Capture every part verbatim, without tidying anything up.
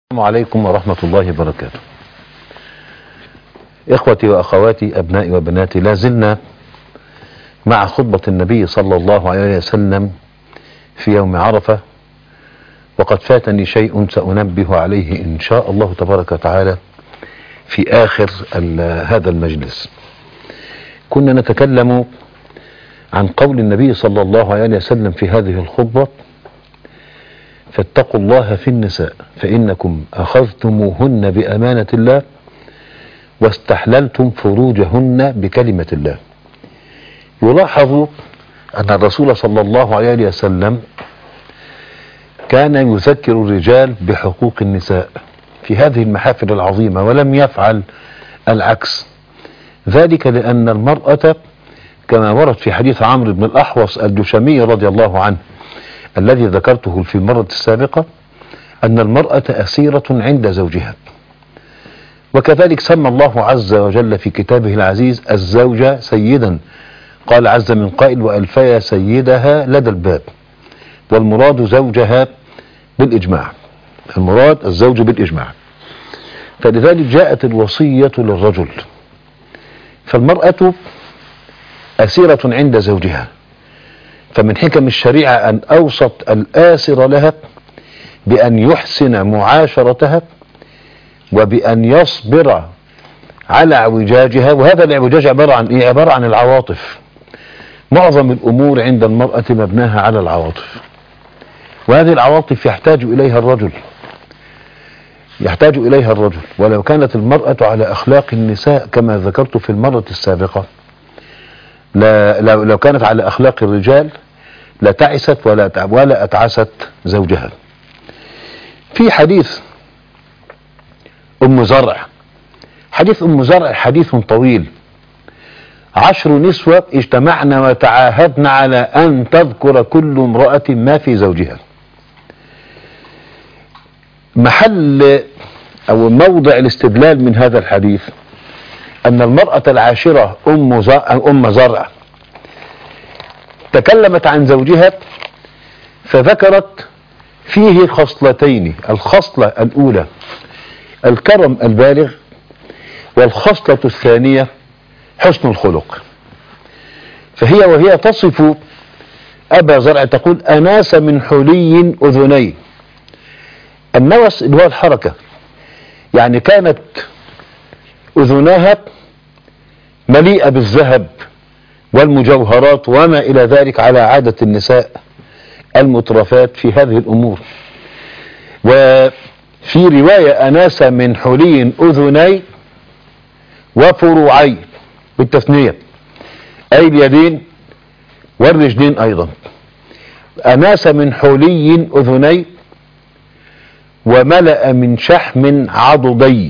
السلام عليكم ورحمة الله وبركاته. إخوتي وأخواتي أبنائي وبناتي، لا زلنا مع خطبة النبي صلى الله عليه وسلم في يوم عرفة، وقد فاتني شيء سأنبه عليه إن شاء الله تبارك وتعالى في آخر هذا المجلس. كنا نتكلم عن قول النبي صلى الله عليه وسلم في هذه الخطبة: فاتقوا الله في النساء فإنكم أخذتموهن بأمانة الله واستحللتم فروجهن بكلمة الله. يلاحظ أن الرسول صلى الله عليه وسلم كان يذكر الرجال بحقوق النساء في هذه المحافل العظيمة، ولم يفعل العكس، ذلك لأن المرأة كما ورد في حديث عمرو بن الأحوص الجشمي رضي الله عنه الذي ذكرته في المرة السابقة، أن المرأة أسيرة عند زوجها، وكذلك سمى الله عز وجل في كتابه العزيز الزوجة سيدا، قال عز من قائل: وألفيا سيدها لدى الباب. والمراد زوجها بالإجماع، المراد الزوج بالإجماع. فلذلك جاءت الوصية للرجل، فالمرأة أسيرة عند زوجها، فمن حكم الشريعة أن أوصت الآسر لها بأن يحسن معاشرتها وبأن يصبر على اعوجاجها. وهذا الاعوجاج عبارة عن إيه؟ عبارة عن العواطف. معظم الأمور عند المرأة مبناها على العواطف، وهذه العواطف يحتاج إليها الرجل يحتاج إليها الرجل ولو كانت المرأة على أخلاق النساء كما ذكرت في المرة السابقة، لا لو كانت على أخلاق الرجال لتعست ولا ولا أتعست زوجها. في حديث أم زرع، حديث أم زرع حديث طويل. عشر نسوة اجتمعن وتعاهدن على أن تذكر كل امرأة ما في زوجها. محل أو موضع الاستدلال من هذا الحديث أن المرأة العاشرة أم زرع, أم زرع تكلمت عن زوجها فذكرت فيه خصلتين: الخصلة الأولى الكرم البالغ، والخصلة الثانية حسن الخلق. فهي وهي تصف أبا زرع تقول: أناس من حلي أذني. النوس اللي هو الحركة، يعني كانت أذناها مليئة بالذهب والمجوهرات وما إلى ذلك على عادة النساء المترفات في هذه الأمور. وفي رواية: أناس من حلي أذني وفروعي بالتثنية، أي اليدين والرجلين أيضا. أناس من حلي أذني وملأ من شحم عضدي.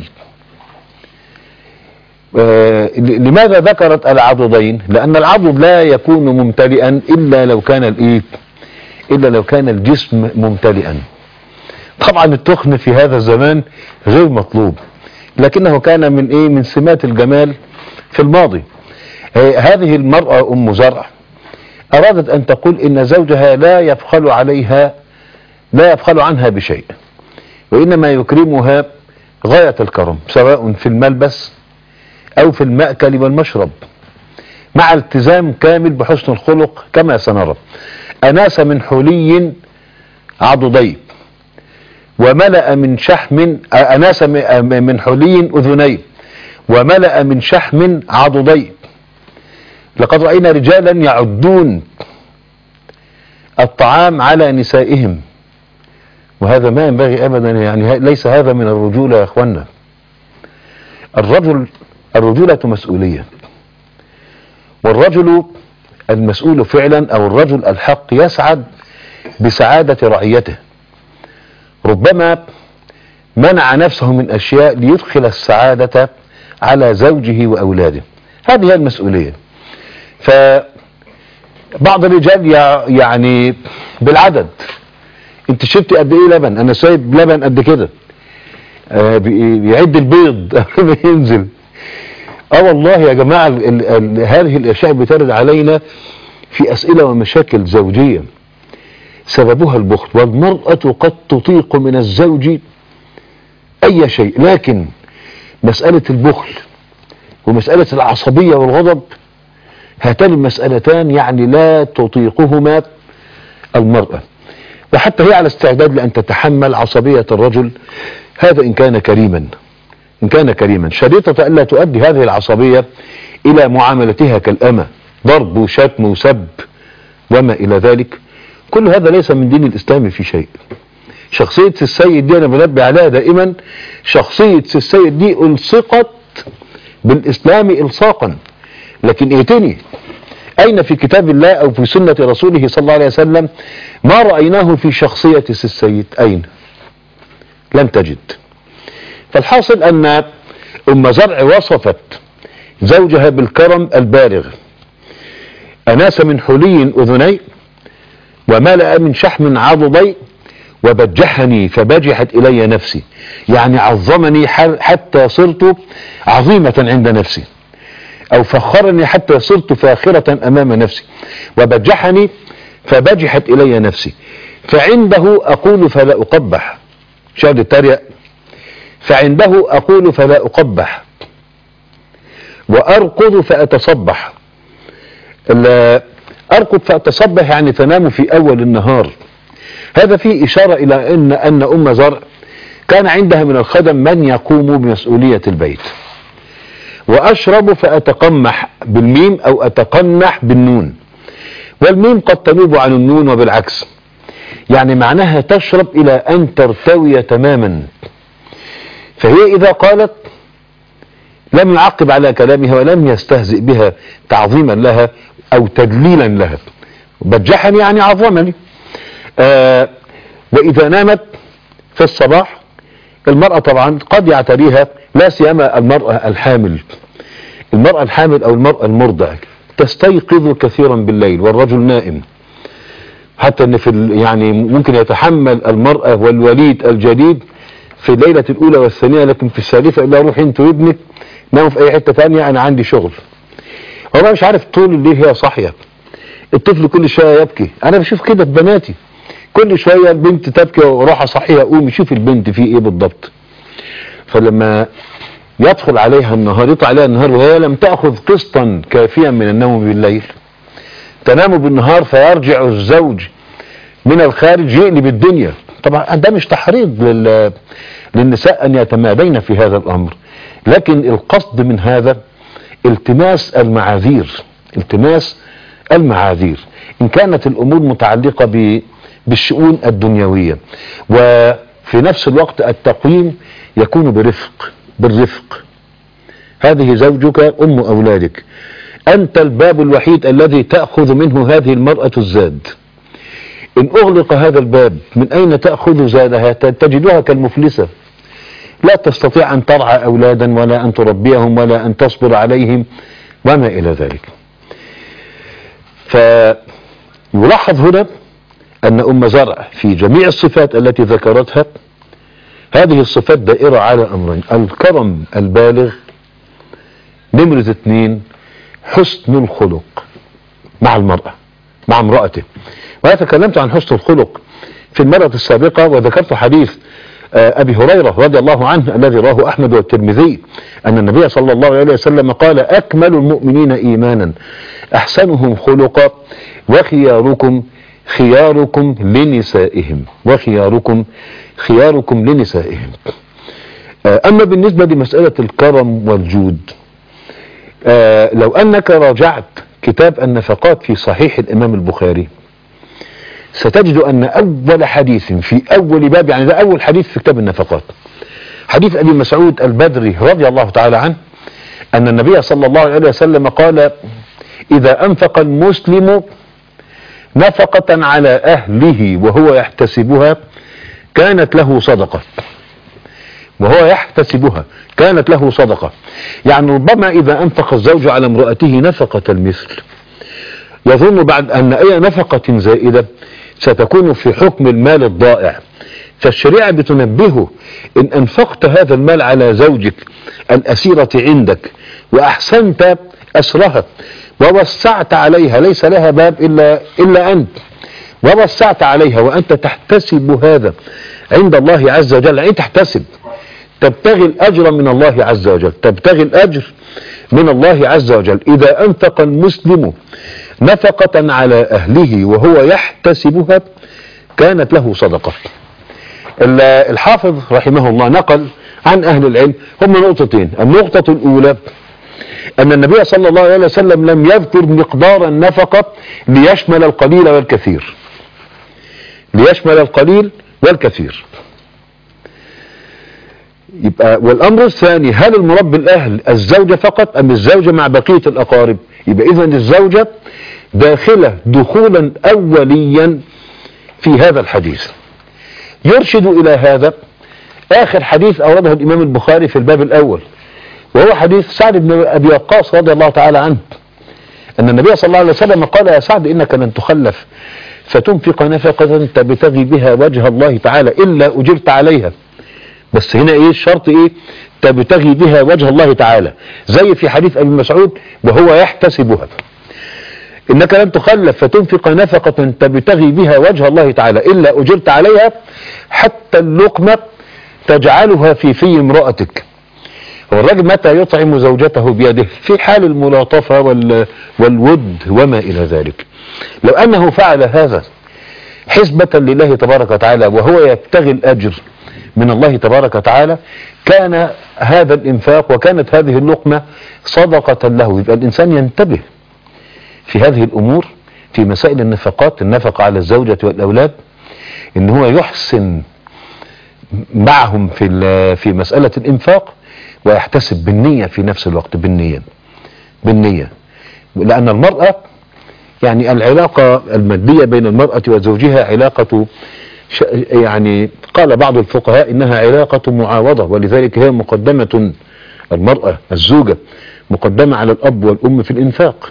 آه لماذا ذكرت العضدين؟ لأن العضد لا يكون ممتلئا إلا لو كان الإيه؟ إلا لو كان الجسم ممتلئا. طبعا التخن في هذا الزمان غير مطلوب، لكنه كان من إيه؟ من سمات الجمال في الماضي. آه هذه المرأة أم زرع أرادت أن تقول إن زوجها لا يبخل عليها لا يبخل عنها بشيء، وإنما يكرمها غاية الكرم، سواء في الملبس أو في المأكل والمشرب، مع التزام كامل بحسن الخلق كما سنرى. أناس من حلي عضدي وملأ من شحم أناس من حلي أذني وملأ من شحم عضدي. لقد رأينا رجالا يعدون الطعام على نسائهم، وهذا ما ينبغي أبدا، يعني ليس هذا من الرجولة يا أخوانا. الرجل الرجولة مسؤولية، والرجل المسؤول فعلا أو الرجل الحق يسعد بسعادة رعيته، ربما منع نفسه من أشياء ليدخل السعادة على زوجه وأولاده. هذه هي المسؤولية. فبعض الرجال يعني بالعدد: انت شربت قد ايه لبن؟ انا سايب لبن قد كده. آه بيعد البيض قبل ما ينزل. اه والله يا جماعة ال ال هذه الاشياء بترد علينا في اسئلة ومشاكل زوجية سببها البخل. والمرأة قد تطيق من الزوج اي شيء. لكن مسألة البخل ومسألة العصبية والغضب، هاتان المسألتان يعني لا تطيقهما المرأة، وحتى هي على استعداد لأن تتحمل عصبية الرجل، هذا إن كان كريما إن كان كريما شريطة ألا تؤدي هذه العصبية إلى معاملتها كالأمة، ضرب وشتم وسب وما إلى ذلك. كل هذا ليس من دين الإسلام في شيء. شخصية السيد دي أنا بنبه عليها دائما، شخصية السيد دي ألصقت بالإسلام إلصاقا، لكن ائتني أين في كتاب الله أو في سنة رسوله صلى الله عليه وسلم ما رأيناه في شخصية السيد؟ أين؟ لم تجد. فالحاصل أن أم زرع وصفت زوجها بالكرم البالغ، أناس من حلي أذني وملأ من شحم عضدي وبجحني فبجحت إلي نفسي، يعني عظمني حتى صرت عظيمة عند نفسي، أو فخرني حتى صرت فاخرة أمام نفسي، وبجحني فبجحت إلي نفسي، فعنده أقول فلا أقبح. شاهد التريق، فعنده أقول فلا أقبح وأرقض فأتصبح. أرقض فأتصبح يعني تنام في أول النهار. هذا فيه إشارة إلى أن أن أم زرع كان عندها من الخدم من يقوم بمسؤولية البيت. وأشرب فأتقمح بالميم أو أتقنح بالنون، والميم قد تنوب عن النون وبالعكس، يعني معناها تشرب إلى أن ترتوي تماما. فهي إذا قالت لم يعقب على كلامها ولم يستهزئ بها تعظيما لها أو تدليلا لها. بجحني يعني عظمني. آه وإذا نامت في الصباح، المرأة طبعا قد يعتريها، لا سيما المرأة الحامل المرأة الحامل أو المرأة المرضع تستيقظ كثيرا بالليل والرجل نائم، حتى ان في يعني ممكن يتحمل المرأة والوليد الجديد في الليلة الأولى والثانية، لكن في الثالثة إلا روح انت وابنك ناموا في أي حتة ثانية، أنا عندي شغل. هو مش عارف طول الليل هي صاحية، الطفل كل شوية يبكي. أنا بشوف كده في بناتي، كل شوية البنت تبكي وروح صحية، قوم يشوف البنت فيه ايه بالضبط. فلما يدخل عليها النهار، يطلع عليها النهار وهي لم تأخذ قسطا كافيا من النوم بالليل، تنام بالنهار فيرجع الزوج من الخارج يقلب الدنيا. طبعا ده مش تحريض لل... للنساء أن يتمادين في هذا الأمر، لكن القصد من هذا التماس المعاذير التماس المعاذير إن كانت الأمور متعلقة ب... بالشؤون الدنيوية، وفي نفس الوقت التقويم يكون برفق بالرفق. هذه زوجك أم أولادك، أنت الباب الوحيد الذي تأخذ منه هذه المرأة الزاد. إن أغلق هذا الباب من أين تأخذ زادها؟ تجدها كالمفلسة، لا تستطيع أن ترعى أولادا ولا أن تربيهم ولا أن تصبر عليهم وما إلى ذلك. فيلاحظ هنا أن أم زرع في جميع الصفات التي ذكرتها، هذه الصفات دائرة على أمرين: الكرم البالغ، نمرة اثنين حسن الخلق مع المرأة مع امرأته. وأنا تكلمت عن حسن الخلق في المرة السابقة، وذكرت حديث أبي هريرة رضي الله عنه الذي رواه أحمد والترمذي، أن النبي صلى الله عليه وسلم قال: أكمل المؤمنين إيمانا أحسنهم خلقا وخياركم خياركم لنسائهم وخياركم خياركم لنسائهم. أما بالنسبة لمسألة الكرم والجود، لو أنك راجعت كتاب النفقات في صحيح الإمام البخاري ستجد أن أول حديث في أول باب، يعني ده أول حديث في كتاب النفقات، حديث أبي مسعود البدري رضي الله تعالى عنه، أن النبي صلى الله عليه وسلم قال: إذا أنفق المسلم نفقة على أهله وهو يحتسبها كانت له صدقة وهو يحتسبها كانت له صدقة. يعني ربما إذا أنفق الزوج على امرأته نفقة المثل يظن بعد أن أي نفقة زائدة ستكون في حكم المال الضائع، فالشريعة بتنبهه: إن أنفقت هذا المال على زوجك الأسيرة عندك وأحسنت أسرها ووسعت عليها، ليس لها باب إلا, إلا أنت، ووسعت عليها وأنت تحتسب هذا عند الله عز وجل. أي تحتسب تبتغي الأجر من الله عز وجل، تبتغي الأجر من الله عز وجل. إذا أنفق المسلم نفقة على أهله وهو يحتسبها كانت له صدقة. الحافظ رحمه الله نقل عن أهل العلم هم نقطتين. النقطة الأولى أن النبي صلى الله عليه وسلم لم يذكر مقدار النفقة ليشمل القليل والكثير، ليشمل القليل والكثير. يبقى والأمر الثاني، هل المراد بالأهل الزوجة فقط أم الزوجة مع بقية الأقارب؟ يبقى إذن الزوجة داخلة دخولا أوليا في هذا الحديث. يرشد إلى هذا آخر حديث أورده الإمام البخاري في الباب الأول، وهو حديث سعد بن أبي وقاص رضي الله تعالى عنه، أن النبي صلى الله عليه وسلم قال: يا سعد إنك لن تخلف فتنفق نفقة تبتغي بها وجه الله تعالى إلا أجرت عليها. بس هنا إيه الشرط؟ إيه؟ تبتغي بها وجه الله تعالى، زي في حديث أبي مسعود وهو يحتسبها. إنك لن تخلف فتنفق نفقة تبتغي بها وجه الله تعالى إلا أجرت عليها، حتى اللقمة تجعلها في في امرأتك. هو الرجل متى يطعم زوجته بيده؟ في حال الملاطفة والود وما إلى ذلك. لو أنه فعل هذا حسبة لله تبارك وتعالى وهو يبتغي الأجر من الله تبارك وتعالى، كان هذا الإنفاق وكانت هذه اللقمة صدقة له. يبقى الإنسان ينتبه في هذه الأمور، في مسائل النفقات، النفقة على الزوجة والأولاد، إن هو يحسن معهم في في مسألة الإنفاق، ويحتسب بالنية في نفس الوقت، بالنية بالنية لأن المرأة يعني العلاقة المادية بين المرأة وزوجها علاقة يعني قال بعض الفقهاء إنها علاقة معاوضة، ولذلك هي مقدمة، المرأة الزوجة مقدمة على الأب والأم في الإنفاق،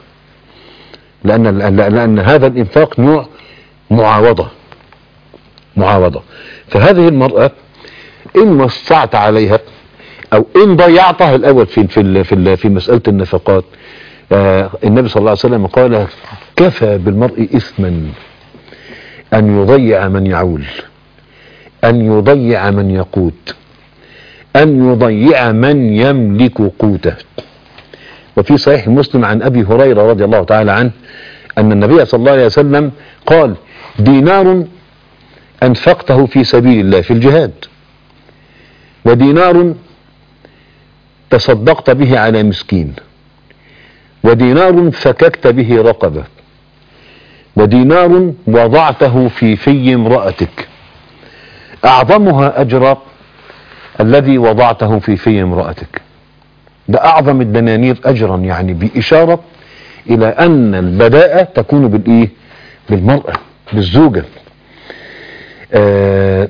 لأن لأن هذا الإنفاق نوع معاوضة معاوضة. فهذه المرأة إن وسعت عليها أو إن ضيعتها الأول في في في, في مسألة النفقات، آه النبي صلى الله عليه وسلم قال: كفى بالمرء إثما أن يضيع من يعول، أن يضيع من يقوت، أن يضيع من يملك قوته. وفي صحيح مسلم عن أبي هريرة رضي الله تعالى عنه أن النبي صلى الله عليه وسلم قال: دينار أنفقته في سبيل الله في الجهاد، ودينار تصدقت به على مسكين، ودينار فككت به رقبة، ودينار وضعته في في امرأتك. أعظمها أجرا الذي وضعته في في امرأتك، ده أعظم الدنانير أجرا، يعني بإشارة إلى أن البداءة تكون بالإيه؟ بالمرأة، بالزوجة. آه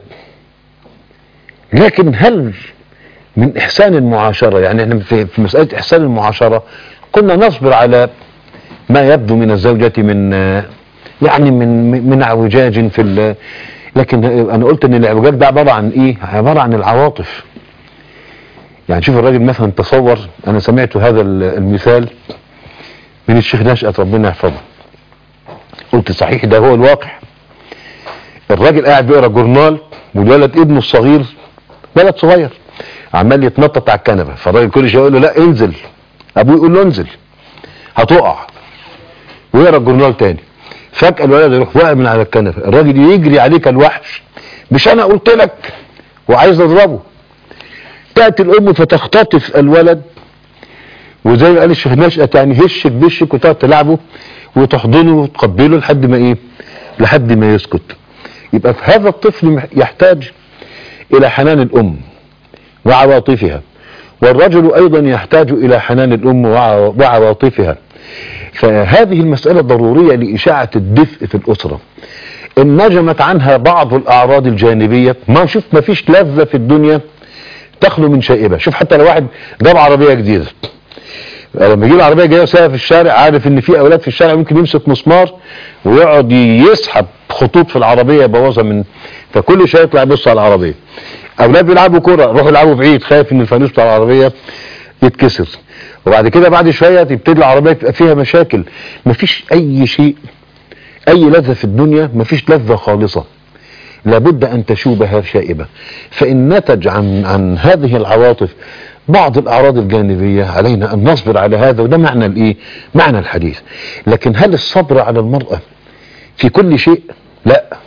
لكن هل من إحسان المعاشرة، يعني احنا في مسألة إحسان المعاشرة كنا نصبر على ما يبدو من الزوجة من يعني من من اعوجاج في، لكن أنا قلت إن الاعوجاج ده عبارة عن إيه؟ عبارة عن العواطف. يعني شوف الراجل مثلا، تصور، أنا سمعت هذا المثال من الشيخ نشأت ربنا يحفظه، قلت صحيح ده هو الواقع. الراجل قاعد بيقرا جورنال والولد ابنه الصغير، ولد صغير، عمال يتنطط على الكنبه، فالراجل كل شويه يقول له لا انزل، ابوه يقول له انزل هتقع، ويقرا الجورنال تاني. فجاه الولد يروح واقع من على الكنبه، الراجل يجري عليه كالوحش: مش انا قلت لك؟ وعايز اضربه. تاتي الام فتختطف الولد، وزي ما قال الشيخ نشأت يعني هشك بشك، وتقعد تلعبه وتحضنه وتقبله لحد ما ايه؟ لحد ما يسكت. يبقى في هذا الطفل يحتاج الى حنان الام وعواطفها، والرجل ايضا يحتاج الى حنان الام وعواطفها. فهذه المسألة ضرورية لإشاعة الدفء في الأسرة. إن نجمت عنها بعض الأعراض الجانبية، ما شوف ما فيش لذة في الدنيا تخلو من شائبة. شوف حتى لو واحد جاب عربية جديدة، لما يجيب عربية جاية وسايقها في الشارع، عارف ان في اولاد في الشارع ممكن يمسك مسمار ويقعد يسحب خطوط في العربية يبوظها من، فكل شوية يطلع يبص على العربية. اولاد بيلعبوا كرة، روحوا يلعبوا بعيد، خايف ان الفانوس بتاع العربية يتكسر. وبعد كده بعد شوية تبتدي العربية تبقى فيها مشاكل. مفيش اي شيء، اي لذة في الدنيا مفيش لذة خالصة لابد أن تشوبها شائبة. فإن نتج عن عن هذه العواطف بعض الأعراض الجانبية علينا أن نصبر على هذا، وده معنى الإيه؟ معنى الحديث. لكن هل الصبر على المرأة في كل شيء؟ لا،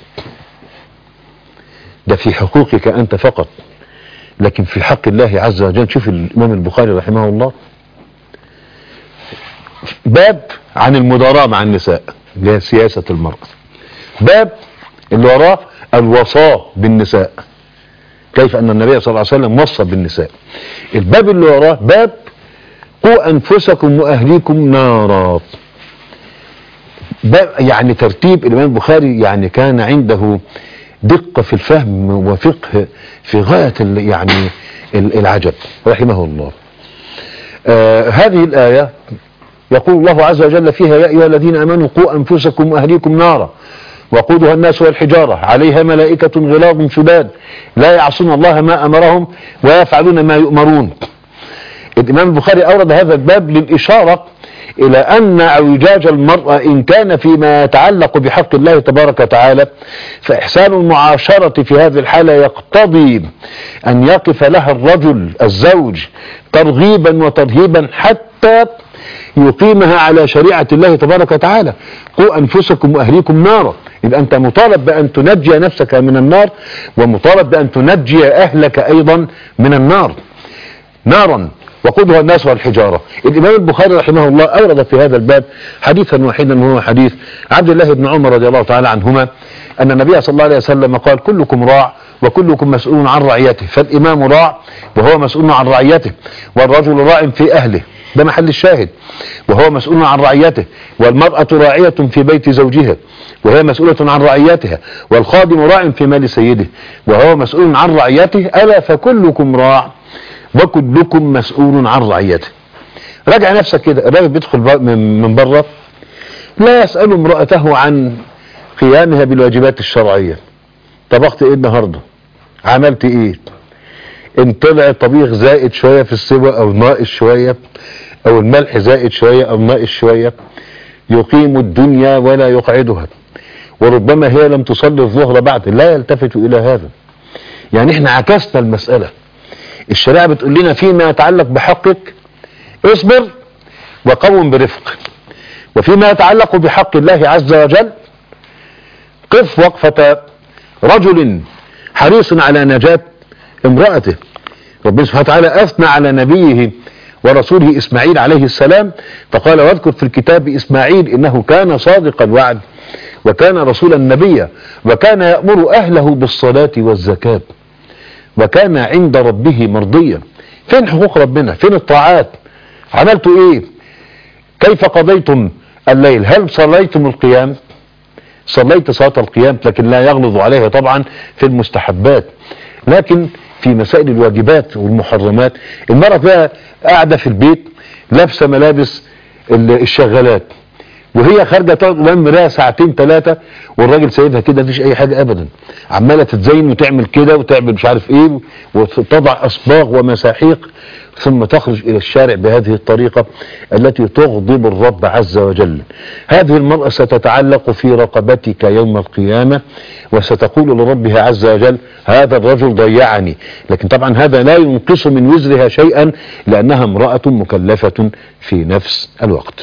ده في حقوقك أنت فقط، لكن في حق الله عز وجل. شوف الإمام البخاري رحمه الله باب عن المداراة مع النساء، اللي هي سياسة المرأة. باب اللي وراه الوصاة بالنساء، كيف أن النبي صلى الله عليه وسلم وصى بالنساء. الباب اللي وراه باب قوا أنفسكم وأهليكم نارا. باب يعني ترتيب الإمام البخاري يعني كان عنده دقة في الفهم وفقه في غاية يعني العجب رحمه الله. آه هذه الآية يقول الله عز وجل فيها: يا أيها الذين آمنوا قوا أنفسكم وأهليكم نارا وقودها الناس والحجارة عليها ملائكة غلاظ شداد لا يعصون الله ما أمرهم ويفعلون ما يؤمرون. الإمام البخاري أورد هذا الباب للإشارة إلى أن اعوجاج المرأة إن كان فيما يتعلق بحق الله تبارك وتعالى، فإحسان المعاشرة في هذه الحالة يقتضي أن يقف لها الرجل الزوج ترغيبا وترهيبا حتى يقيمها على شريعة الله تبارك وتعالى. قوا أنفسكم وأهليكم نارا، إذا أنت مطالب بأن تنجي نفسك من النار، ومطالب بأن تنجي أهلك أيضا من النار. نارا وقودها الناس والحجارة. الإمام البخاري رحمه الله أورد في هذا الباب حديثا واحدا، وهو حديث عبد الله بن عمر رضي الله تعالى عنهما أن النبي صلى الله عليه وسلم قال: كلكم راع وكلكم مسؤول عن رعيته. فالإمام راع وهو مسؤول عن رعيته، والرجل راع في أهله، ده محل الشاهد، وهو مسؤول عن رعيته. والمرأة راعية في بيت زوجها وهي مسؤولة عن رعيتها، والخادم راع في مال سيده وهو مسؤول عن رعيته. ألا فكلكم راع وكلكم مسؤول عن رعيته. راجع نفسك كده، الراجل بيدخل من بره لا يسأل امرأته عن قيامها بالواجبات الشرعية. طبخت ايه النهارده؟ عملت ايه؟ ان طلع طبيخ زائد شوية في السوى او ناقص شوية، او الملح زائد شوية او ناقص شوية، يقيم الدنيا ولا يقعدها. وربما هي لم تصلي الظهر بعد، لا يلتفت الى هذا. يعني احنا عكسنا المسألة. الشريعة بتقول لنا فيما يتعلق بحقك اصبر وقوم برفق، وفيما يتعلق بحق الله عز وجل قف وقفة رجل حريص على نجاة امرأته. ربنا سبحانه وتعالى أثنى على نبيه ورسوله إسماعيل عليه السلام فقال: واذكر في الكتاب إسماعيل إنه كان صادق الوعد وكان رسولا نبيا وكان يأمر أهله بالصلاة والزكاة وكان عند ربه مرضيا. فين حقوق ربنا؟ فين الطاعات؟ عملتوا ايه؟ كيف قضيتم الليل؟ هل صليتم القيام؟ صليت صلاة القيام، لكن لا يغلظ عليها طبعا في المستحبات. لكن في مسائل الواجبات والمحرمات المرأة بقى قاعدة في البيت لابسة ملابس الشغالات، وهي خارجه تقعد قدام المرايه ساعتين ثلاثه، والراجل سايبها كده مفيش اي حاجه ابدا، عماله تتزين وتعمل كده وتعمل مش عارف ايه وتضع اصباغ ومساحيق، ثم تخرج الى الشارع بهذه الطريقه التي تغضب الرب عز وجل. هذه المراه ستتعلق في رقبتك يوم القيامه وستقول لربها عز وجل: هذا الرجل ضيعني. لكن طبعا هذا لا ينقص من وزرها شيئا، لانها امراه مكلفه في نفس الوقت.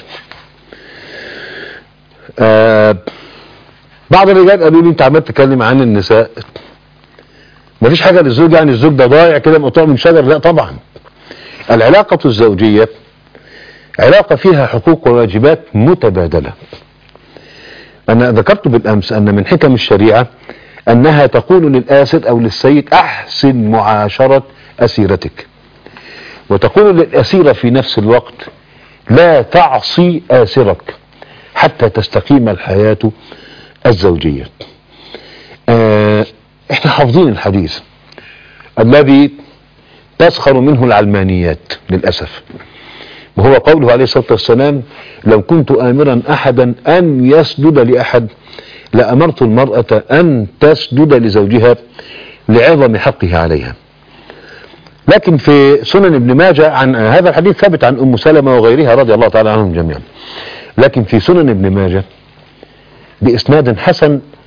آه بعض الرجال قالوا لي: انت عمال تتكلم عن النساء، مفيش حاجه للزوج، يعني الزوج ده ضايع كده مقطوع من شجر. لا طبعا، العلاقه الزوجيه علاقه فيها حقوق وواجبات متبادله. انا ذكرت بالامس ان من حكم الشريعه انها تقول للاسر او للسيد: احسن معاشره اسيرتك، وتقول للاسيره في نفس الوقت: لا تعصي اسرك حتى تستقيم الحياة الزوجية. اه احنا حافظين الحديث الذي تسخر منه العلمانيات للأسف، وهو قوله عليه الصلاة والسلام: لو كنت آمرا أحدا أن يسجد لأحد لأمرت المرأة أن تسجد لزوجها لعظم حقه عليها. لكن في سنن ابن ماجه عن هذا الحديث ثابت عن أم سلمة وغيرها رضي الله تعالى عنهم جميعا، لكن في سنن ابن ماجه بإسناد حسن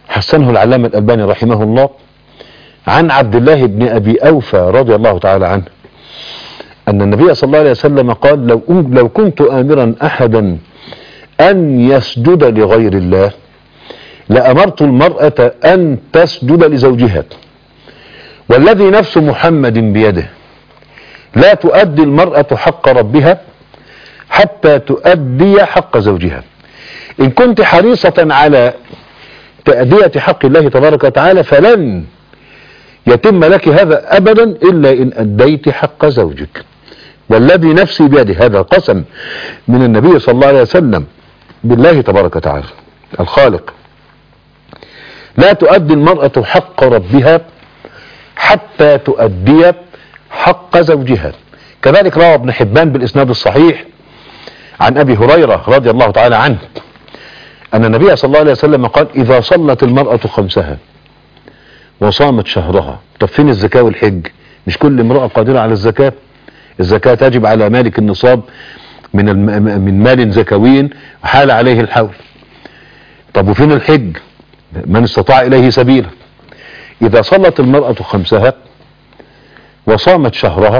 حسنه العلامة الألباني رحمه الله عن عبد الله بن أبي أوفى رضي الله تعالى عنه أن النبي صلى الله عليه وسلم قال: لو لو كنت آمرا أحدا أن يسجد لغير الله لأمرت المرأة أن تسجد لزوجها، والذي نفس محمد بيده لا تؤدي المرأة حق ربها حتى تؤدي حق زوجها. إن كنت حريصة على تأدية حق الله تبارك وتعالى فلن يتم لك هذا أبدا إلا إن أديت حق زوجك، والذي نفسي بيده، هذا قسم من النبي صلى الله عليه وسلم بالله تبارك وتعالى الخالق. لا تؤدي المرأة حق ربها حتى تؤدي حق زوجها. كذلك روى ابن حبان بالإسناد الصحيح عن أبي هريرة رضي الله تعالى عنه أن النبي صلى الله عليه وسلم قال: إذا صلت المرأة خمسها وصامت شهرها. طب فين الزكاة والحج؟ مش كل امرأة قادرة على الزكاة. الزكاة تجب على مالك النصاب من الم... من مال زكوي وحال عليه الحول. طب وفين الحج؟ من استطاع إليه سبيلا. إذا صلت المرأة خمسها وصامت شهرها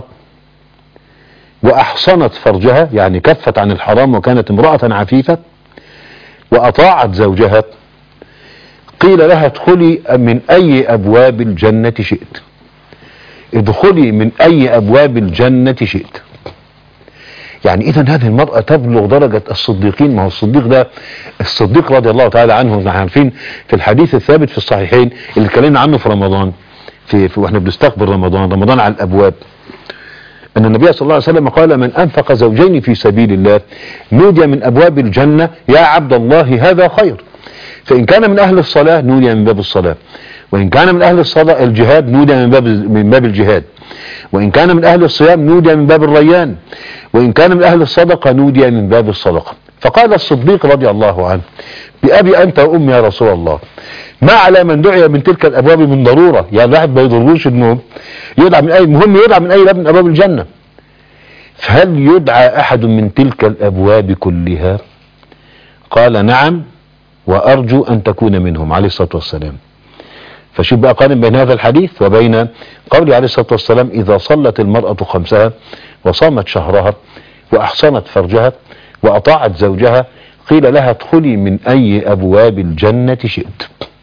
وأحصنت فرجها، يعني كفت عن الحرام وكانت امرأة عفيفة، وأطاعت زوجها، قيل لها: ادخلي من أي أبواب الجنة شئت. ادخلي من أي أبواب الجنة شئت. يعني إذن هذه المرأة تبلغ درجة الصديقين. ما هو الصديق ده، الصديق رضي الله تعالى عنه، نحن عارفين في الحديث الثابت في الصحيحين اللي اتكلمنا عنه في رمضان، في, في واحنا بنستقبل رمضان رمضان على الأبواب، أن النبي صلى الله عليه وسلم قال: من أنفق زوجين في سبيل الله نودي من أبواب الجنة يا عبد الله هذا خير. فإن كان من أهل الصلاة نودي من باب الصلاة، وإن كان من أهل الصلاة الجهاد نودي من باب من باب الجهاد، وإن كان من أهل الصيام نودي من باب الريان، وإن كان من أهل الصدقة نودي من باب الصدقة. فقال الصديق رضي الله عنه: بأبي أنت وأمي يا رسول الله، ما على من دعي من تلك الأبواب من ضرورة. يعني الواحد ما يضروش إنه يدعى من أي، مهم يدعى من أي باب من أبواب الجنة. فهل يدعى أحد من تلك الأبواب كلها؟ قال: نعم، وأرجو أن تكون منهم، عليه الصلاة والسلام. فشوف بقى، قارن بين هذا الحديث وبين قوله عليه الصلاة والسلام: إذا صلت المرأة خمسها وصامت شهرها وأحصنت فرجها وأطاعت زوجها قيل لها: ادخلي من أي أبواب الجنة شئت.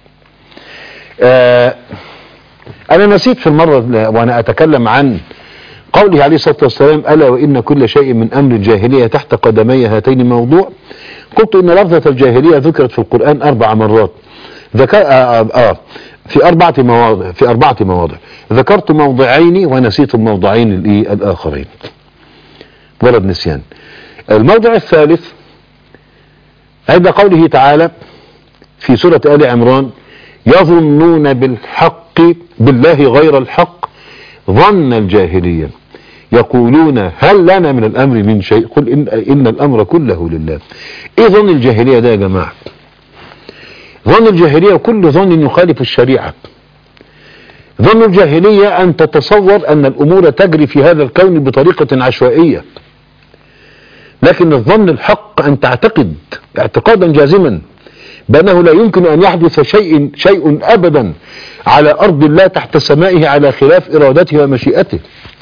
آه أنا نسيت في المرة وأنا أتكلم عن قوله عليه الصلاة والسلام: ألا وإن كل شيء من أمر الجاهلية تحت قدمي هاتين موضوع. قلت إن لفظة الجاهلية ذكرت في القرآن أربع مرات، ذكر آه آه في أربعة مواضع في أربعة مواضع ذكرت موضعين ونسيت الموضعين الآخرين، ولد نسيان. الموضع الثالث عند قوله تعالى في سورة آل عمران: يظنون بالحق بالله غير الحق ظن الجاهلية يقولون هل لنا من الأمر من شيء قل إن, إن الأمر كله لله. إيه ظن الجاهلية ده يا جماعة؟ ظن الجاهلية كل ظن يخالف الشريعة. ظن الجاهلية أن تتصور أن الأمور تجري في هذا الكون بطريقة عشوائية، لكن الظن الحق أن تعتقد اعتقادا جازما بأنه لا يمكن أن يحدث شيء شيء أبدا على أرض الله تحت سمائه على خلاف إرادته ومشيئته.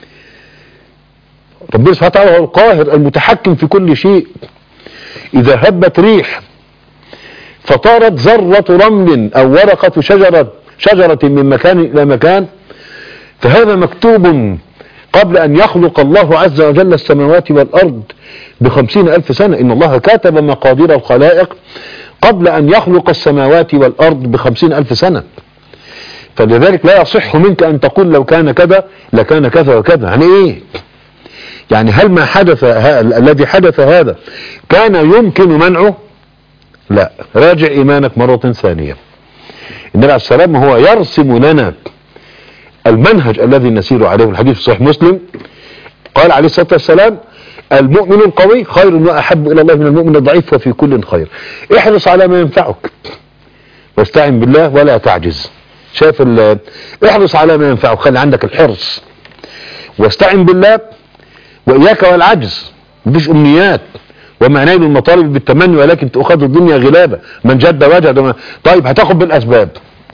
ربنا سبحانه وتعالى هو القاهر المتحكم في كل شيء. إذا هبت ريح فطارت ذرة رمل أو ورقة شجرة شجرة من مكان إلى مكان، فهذا مكتوب قبل أن يخلق الله عز وجل السماوات والأرض بخمسين ألف سنة. إن الله كتب مقادير الخلائق قبل أن يخلق السماوات والأرض بخمسين ألف سنة. فلذلك لا يصح منك أن تقول لو كان كذا لكان كذا وكذا. يعني إيه؟ يعني هل ما حدث الذي حدث هذا كان يمكن منعه؟ لا. راجع إيمانك مرة ثانية. النبي عليه السلام هو يرسم لنا المنهج الذي نسير عليه. الحديث في صحيح مسلم قال عليه الصلاة والسلام: المؤمن القوي خير وأحب إلى الله من المؤمن الضعيف وفي كل خير. احرص على ما ينفعك واستعن بالله ولا تعجز. شايف؟ احرص على ما ينفعك، خلي عندك الحرص، واستعن بالله، وإياك والعجز. مفيش أمنيات، وما نيل المطالب بالتمني ولكن تؤخذ الدنيا غلابة، من جد وجد وما... طيب هتاخد بالأسباب.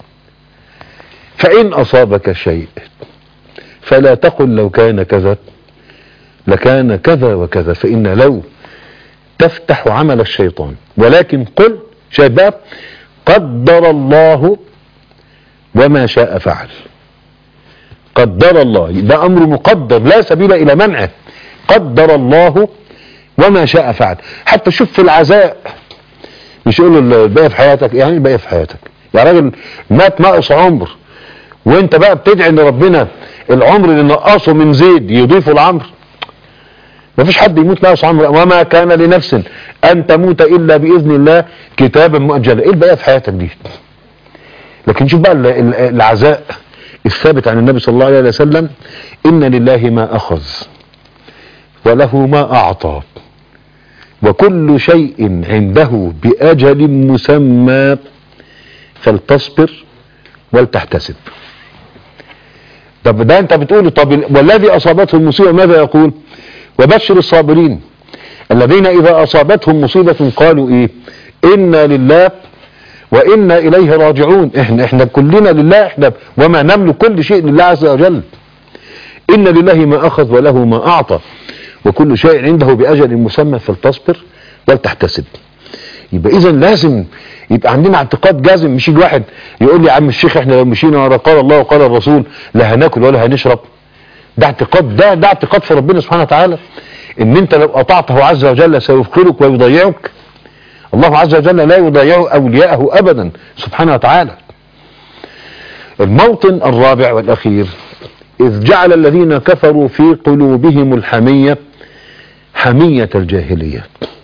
فإن أصابك شيء فلا تقل لو كان كذا لكان كذا وكذا، فإن لو تفتح عمل الشيطان، ولكن قل شباب قدر الله وما شاء فعل. قدر الله ده أمر مقدر لا سبيل إلى منعه، قدر الله وما شاء فعل. حتى شوف في العزاء مش يقولوا الباقي في حياتك، يعني الباقي في حياتك يا راجل مات ناقص عمر وانت بقى بتدعي ان ربنا العمر اللي نقصه من زيد يضيفه لعمر. مفيش حد يموت ناقص عمر، وما كان لنفس ان تموت الا باذن الله كتابا مؤجلا. ايه الباقي في حياتك دي؟ لكن شوف بقى العزاء الثابت عن النبي صلى الله عليه وسلم، ان لله ما اخذ وله ما اعطى وكل شيء عنده باجل مسمى فلتصبر ولتحتسب. طب ده انت بتقول طب والذي اصابته المصيبه ماذا يقول؟ وبشر الصابرين الذين اذا اصابتهم مصيبه قالوا ايه؟ انا لله وانا اليه راجعون. احنا احنا كلنا لله، احنا وما نملك كل شيء لله عز وجل. ان لله ما اخذ وله ما اعطى وكل شيء عنده باجل مسمى فلتصبر ولتحتسب. يبقى اذا لازم يبقى عندنا اعتقاد جازم، مش الواحد يقول لي يا عم الشيخ احنا لو مشينا ورا قال الله وقال الرسول لا هناكل ولا هنشرب. ده اعتقاد ده ده اعتقاد في ربنا سبحانه وتعالى، ان انت لو اطعته عز وجل سيفقرك ويضيعك. الله عز وجل لا يضيع اولياءه ابدا سبحانه وتعالى. الموطن الرابع والاخير، اذ جعل الذين كفروا في قلوبهم الحمية حمية الجاهلية.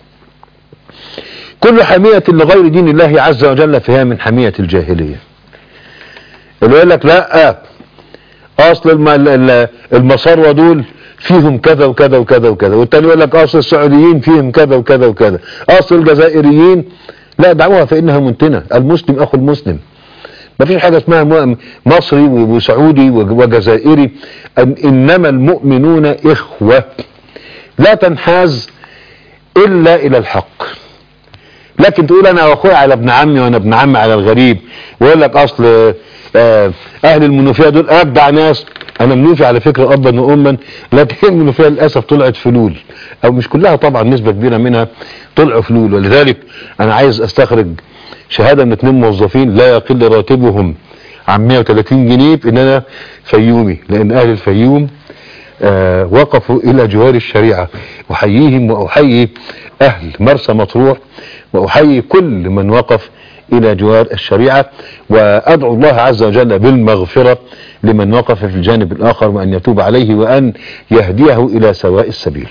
كل حمية لغير دين الله عز وجل فهي من حمية الجاهلية. اللي يقول لك لا اصل المصارى دول فيهم كذا وكذا وكذا وكذا، والتاني يقول لك اصل السعوديين فيهم كذا وكذا وكذا، اصل الجزائريين لا دعوها فانها منتنة. المسلم اخو المسلم، ما فيش حاجة اسمها مصري وسعودي وجزائري، انما المؤمنون اخوة لا تنحاز الا الى الحق. لكن تقول انا واخويا على ابن عمي وانا ابن عمي على الغريب، ويقول لك اصل اهل المنوفيه دول اجدع ناس. انا منوفي على فكره ابا واما، لكن المنوفيه للاسف طلعت فلول، او مش كلها طبعا، نسبه كبيره منها طلعوا فلول. ولذلك انا عايز استخرج شهاده من اثنين موظفين لا يقل راتبهم عن مئة وثلاثين جنيه ان انا فيومي، لان اهل الفيوم آه وقفوا الى جوار الشريعه. احييهم واحيي اهل مرسى مطروح واحيي كل من وقف الى جوار الشريعة، وادعو الله عز وجل بالمغفرة لمن وقف في الجانب الاخر وان يتوب عليه وان يهديه الى سواء السبيل.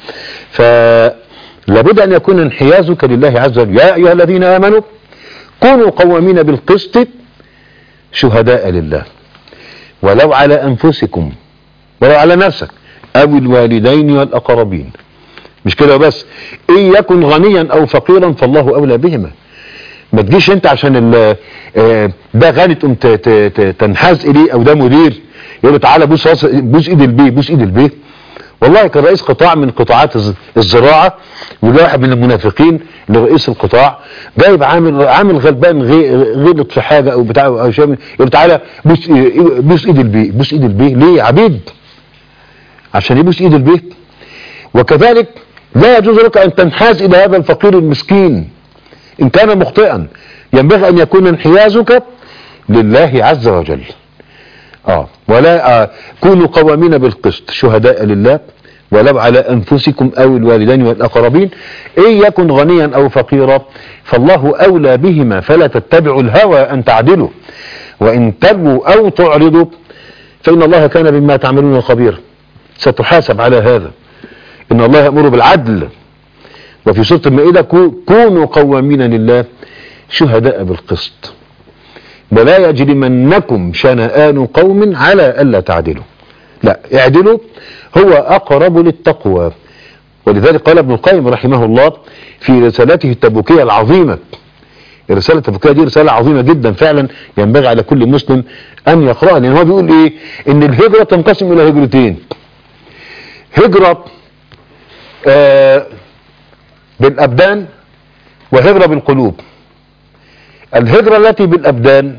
فلابد ان يكون انحيازك لله عز وجل. يا ايها الذين امنوا كونوا قوامين بالقسط شهداء لله ولو على انفسكم ولو على نفسك او الوالدين والاقربين. مش كده بس، ان يكن غنيا او فقيرا فالله اولى بهما. ما تجيش انت عشان ده غني تقوم تنحاز اليه، او ده مدير يقول له تعالى بوس بوس ايد البيه بوس ايد البيه. والله كان رئيس قطاع من قطاعات الزراعه، وده واحد من المنافقين لرئيس القطاع جايب عامل عامل غلبان غلط في حاجه او بتاع او شيء، يقول له تعالى بوس بوس ايد البيه. بوس ايد البيه ليه؟ عبيد عشان يبوس ايد البيه. وكذلك لا يجوز لك ان تنحاز الى هذا الفقير المسكين ان كان مخطئا. ينبغي ان يكون انحيازك لله عز وجل. اه ولا آه كونوا قوامين بالقسط شهداء لله ولو على انفسكم او الوالدين والاقربين ان يكن غنيا او فقيرا فالله اولى بهما فلا تتبعوا الهوى ان تعدلوا وان تلووا او تعرضوا فان الله كان بما تعملون خبيرا. ستحاسب على هذا. ان الله يأمر بالعدل. وفي سورة المائدة كونوا قوامين لله شهداء بالقسط ولا يجرمنكم شنآن قوم على ألا تعدلوا. لا، اعدلوا هو أقرب للتقوى. ولذلك قال ابن القيم رحمه الله في رسالته التبوكية العظيمة. الرسالة التبوكية دي رسالة عظيمة جدا فعلا، ينبغي على كل مسلم أن يقرأها، لأن هو بيقول إيه؟ إن الهجرة تنقسم إلى هجرتين. هجرة آه بالأبدان وهجرة بالقلوب. الهجرة التي بالأبدان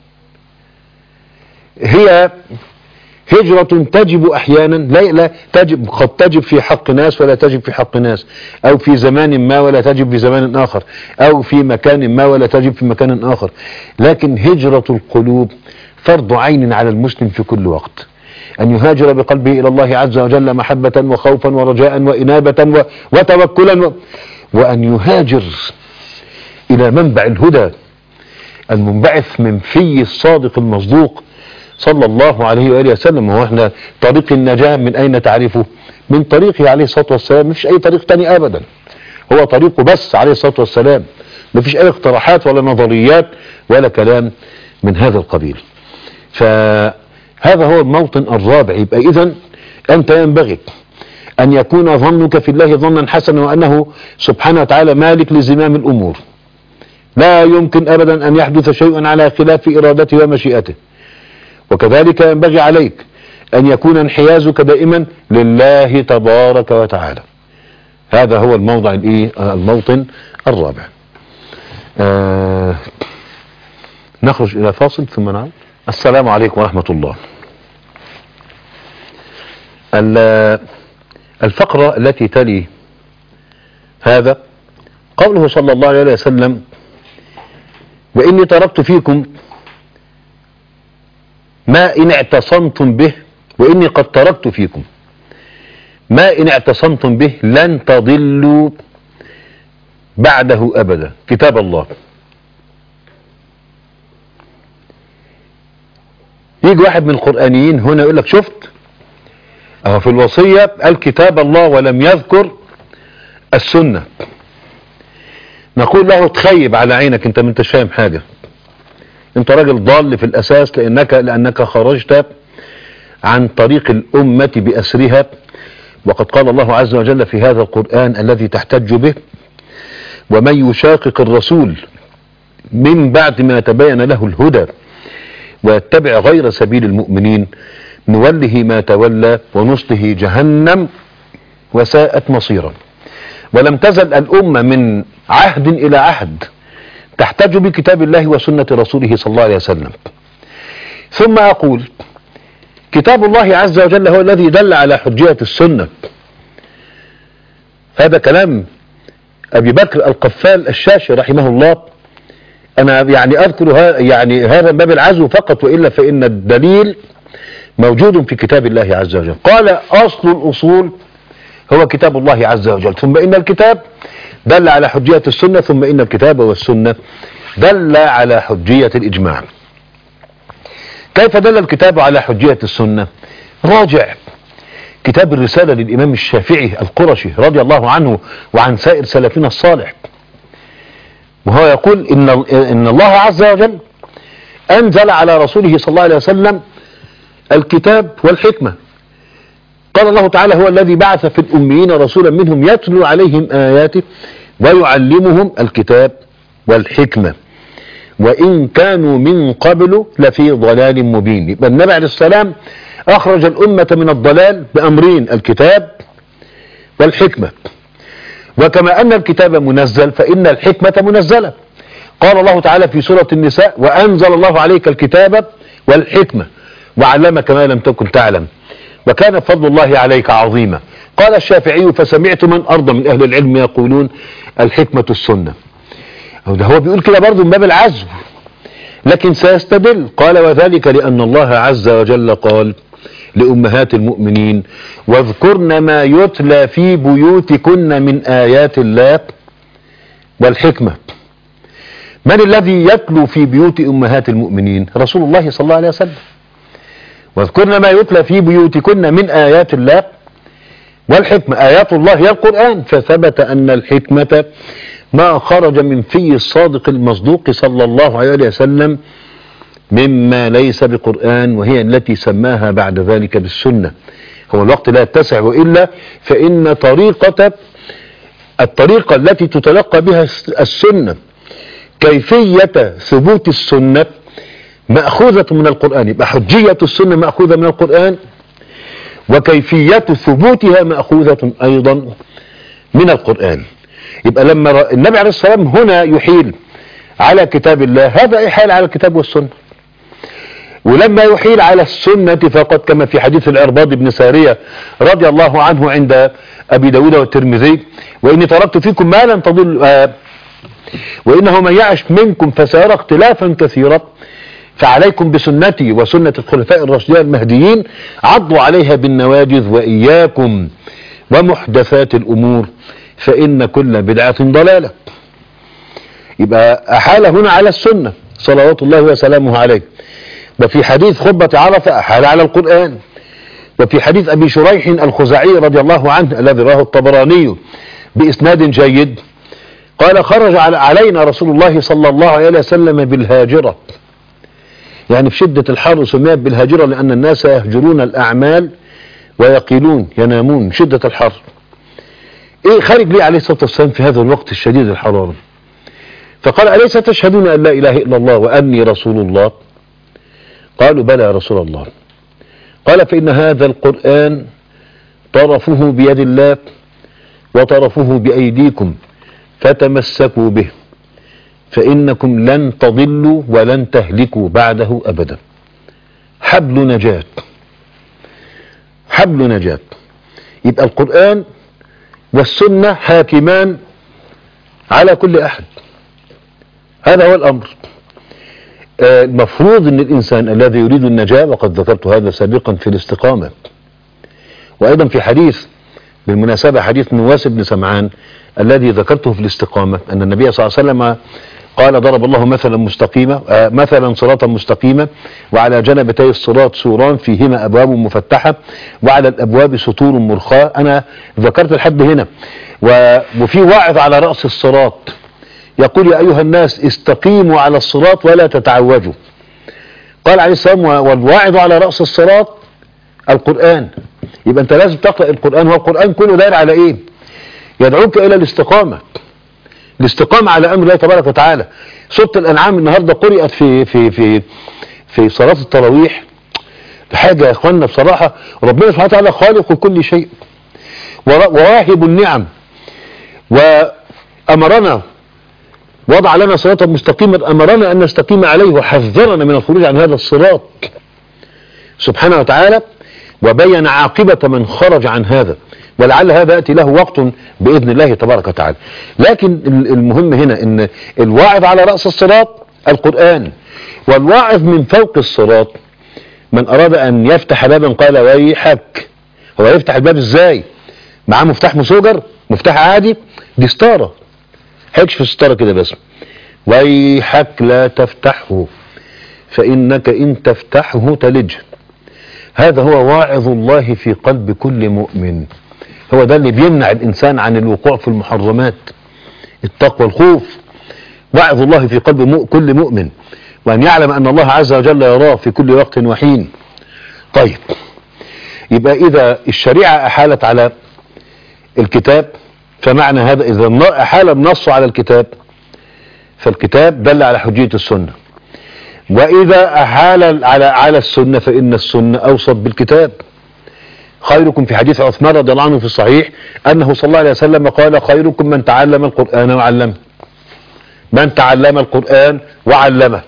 هي هجرة تجب أحيانا، لا لا تجب، قد تجب في حق ناس ولا تجب في حق ناس، أو في زمان ما ولا تجب في زمان آخر، أو في مكان ما ولا تجب في مكان آخر. لكن هجرة القلوب فرض عين على المسلم في كل وقت، أن يهاجر بقلبه إلى الله عز وجل محبة وخوفا ورجاء وإنابة وتوكلا، وأن يهاجر إلى منبع الهدى المنبعث من في الصادق المصدوق صلى الله عليه وآله وسلم. هو احنا طريق النجاة من أين تعرفه؟ من طريقه عليه الصلاة والسلام، مفيش أي طريق تاني أبدا، هو طريقه بس عليه الصلاة والسلام، مفيش أي اقتراحات ولا نظريات ولا كلام من هذا القبيل. فهذا هو الموطن الرابع. يبقى إذن أنت ينبغي أن يكون ظنك في الله ظنا حسنا، وأنه سبحانه وتعالى مالك لزمام الأمور، لا يمكن أبدا أن يحدث شيء على خلاف إرادته ومشيئته. وكذلك ينبغي عليك أن يكون انحيازك دائما لله تبارك وتعالى. هذا هو الموضع الايه الموطن الرابع. آه نخرج إلى فاصل ثم نعود. السلام عليكم ورحمة الله. الفقرة التي تلي هذا قوله صلى الله عليه وسلم: وإني تركت فيكم ما إن اعتصمتم به، وإني قد تركت فيكم ما إن اعتصمتم به لن تضلوا بعده أبدا، كتاب الله. يجي واحد من القرآنيين هنا يقول لك شفت أهو في الوصية قال كتاب الله ولم يذكر السنة. نقول له تخيب على عينك، انت ما انتش فاهم حاجة، انت راجل ضال في الأساس، لأنك لأنك خرجت عن طريق الأمة بأسرها. وقد قال الله عز وجل في هذا القرآن الذي تحتج به: ومن يشاقق الرسول من بعد ما تبين له الهدى ويتبع غير سبيل المؤمنين نوله ما تولى ونصله جهنم وساءت مصيرا. ولم تزل الأمة من عهد إلى عهد تحتج بكتاب الله وسنة رسوله صلى الله عليه وسلم. ثم أقول كتاب الله عز وجل هو الذي دل على حجية السنة. هذا كلام أبي بكر القفال الشاشي رحمه الله. أنا يعني أذكر يعني هذا باب العزو فقط، وإلا فإن الدليل موجود في كتاب الله عز وجل. قال أصل الأصول هو كتاب الله عز وجل، ثم إن الكتاب دل على حجية السنة، ثم إن الكتاب والسنة دل على حجية الإجماع. كيف دل الكتاب على حجية السنة؟ راجع كتاب الرسالة للإمام الشافعي القرشي رضي الله عنه وعن سائر سلفنا الصالح، وهو يقول إن, إن الله عز وجل أنزل على رسوله صلى الله عليه وسلم الكتاب والحكمة. قال الله تعالى: هو الذي بعث في الأميين رسولا منهم يتلو عليهم آياته ويعلمهم الكتاب والحكمة وإن كانوا من قبل لفي ضلال مبين. يبقى النبي عليه السلام أخرج الأمة من الضلال بأمرين: الكتاب والحكمة. وكما أن الكتاب منزل فإن الحكمة منزلة. قال الله تعالى في سورة النساء: وأنزل الله عليك الكتاب والحكمة وعلمك ما لم تكن تعلم وكان فضل الله عليك عظيما. قال الشافعي: فسمعت من أرضى من أهل العلم يقولون الحكمة السنة. ده هو بيقول كده برضه من باب العزو، لكن سيستدل. قال: وذلك لأن الله عز وجل قال لأمهات المؤمنين: واذكرن ما يتلى في بيوتكن من آيات الله والحكمة. من الذي يتلو في بيوت أمهات المؤمنين؟ رسول الله صلى الله عليه وسلم. واذكرن ما يتلى في بيوتكن من آيات الله والحكمة. آيات الله هي القرآن، فثبت أن الحكمة ما خرج من في الصادق المصدوق صلى الله عليه وسلم مما ليس بقرآن، وهي التي سماها بعد ذلك بالسنة. هو الوقت لا يتسع، وإلا فإن طريقة الطريقة التي تتلقى بها السنة، كيفية ثبوت السنة مأخوذة من القرآن. يبقى حجية السنة مأخوذة من القرآن، وكيفية ثبوتها مأخوذة أيضا من القرآن. يبقى لما النبي عليه الصلاة والسلام هنا يحيل على كتاب الله، هذا إحالة على الكتاب والسنة. ولما يحيل على السنة فقد كما في حديث العرباض بن سارية رضي الله عنه عند أبي داود والترمذي: وإني تركت فيكم ما لن تضل آه وإنه من يعش منكم فسيرى اختلافا كثيرا فعليكم بسنتي وسنة الخلفاء الراشدين المهديين عضوا عليها بالنواجذ وإياكم ومحدثات الأمور فإن كل بدعة ضلالة. يبقى أحال هنا على السنة صلوات الله وسلامه عليه. وفي حديث خطبة عرفة أحال على القرآن. وفي حديث أبي شريح الخزاعي رضي الله عنه الذي رواه الطبراني بإسناد جيد قال: خرج علينا رسول الله صلى الله عليه وسلم بالهاجرة، يعني في شدة الحر سميت بالهاجرة لأن الناس يهجرون الأعمال ويقيلون ينامون شدة الحر. ايه خارج ليه عليه الصلاة والسلام في هذا الوقت الشديد الحرارة؟ فقال: أليس تشهدون أن لا إله إلا الله وأني رسول الله؟ قالوا: بلى يا رسول الله. قال: فإن هذا القرآن طرفه بيد الله وطرفه بأيديكم فتمسكوا به فإنكم لن تضلوا ولن تهلكوا بعده أبدا. حبل نجاة، حبل نجاة. يبقى القرآن والسنة حاكمان على كل أحد، هذا هو الأمر. آه المفروض أن الإنسان الذي يريد النجاة، وقد ذكرت هذا سابقا في الاستقامة، وأيضا في حديث بالمناسبة حديث نواس بن سمعان الذي ذكرته في الاستقامة أن النبي صلى الله عليه وسلم قال: ضرب الله مثلا مستقيمة آه مثلا صراطا مستقيمة وعلى جنبتي الصراط سوران فيهما أبواب مفتحة وعلى الأبواب سطور مرخاة. أنا ذكرت لحد هنا. وفي واعظ على رأس الصراط يقول: يا أيها الناس استقيموا على الصراط ولا تتعوجوا. قال عليه السلام: والواعظ على رأس الصراط القرآن. يبقى أنت لازم تقرأ القرآن، هو القرآن كله داير على إيه؟ يدعوك إلى الاستقامة، الاستقامة على أمر الله تبارك وتعالى. سورة الأنعام النهاردة قرأت في في في في صلاة التراويح. حاجة يا إخواننا بصراحة، ربنا سبحانه وتعالى خالق كل شيء وواهب النعم، وأمرنا وضع لنا صراطا مستقيما أمرنا أن نستقيم عليه وحذرنا من الخروج عن هذا الصراط سبحانه وتعالى، وبين عاقبة من خرج عن هذا، ولعل هذا يأتي له وقت بإذن الله تبارك وتعالى. لكن المهم هنا ان الواعظ على رأس الصراط القرآن، والواعظ من فوق الصراط من أراد أن يفتح بابا قال: ويحك. هو يفتح الباب ازاي؟ معاه مفتاح مسوجر؟ مفتاح عادي؟ دي ستارة، هيكشف الستارة كده بس. ويحك لا تفتحه فإنك إن تفتحه تلج. هذا هو واعظ الله في قلب كل مؤمن، هو ده اللي بيمنع الإنسان عن الوقوع في المحرمات، التقوى الخوف. واعظ الله في قلب مؤ... كل مؤمن، وأن يعلم أن الله عز وجل يراه في كل وقت وحين. طيب، يبقى إذا الشريعة أحالت على الكتاب فمعنى هذا إذا أحال النص على الكتاب فالكتاب دل على حجية السنة، وإذا أحال على على السنة فإن السنة أوصت بالكتاب. خيركم في حديث عثمان رضي الله عنه في الصحيح أنه صلى الله عليه وسلم قال: خيركم من تعلم القرآن وعلمه. من تعلم القرآن وعلمه.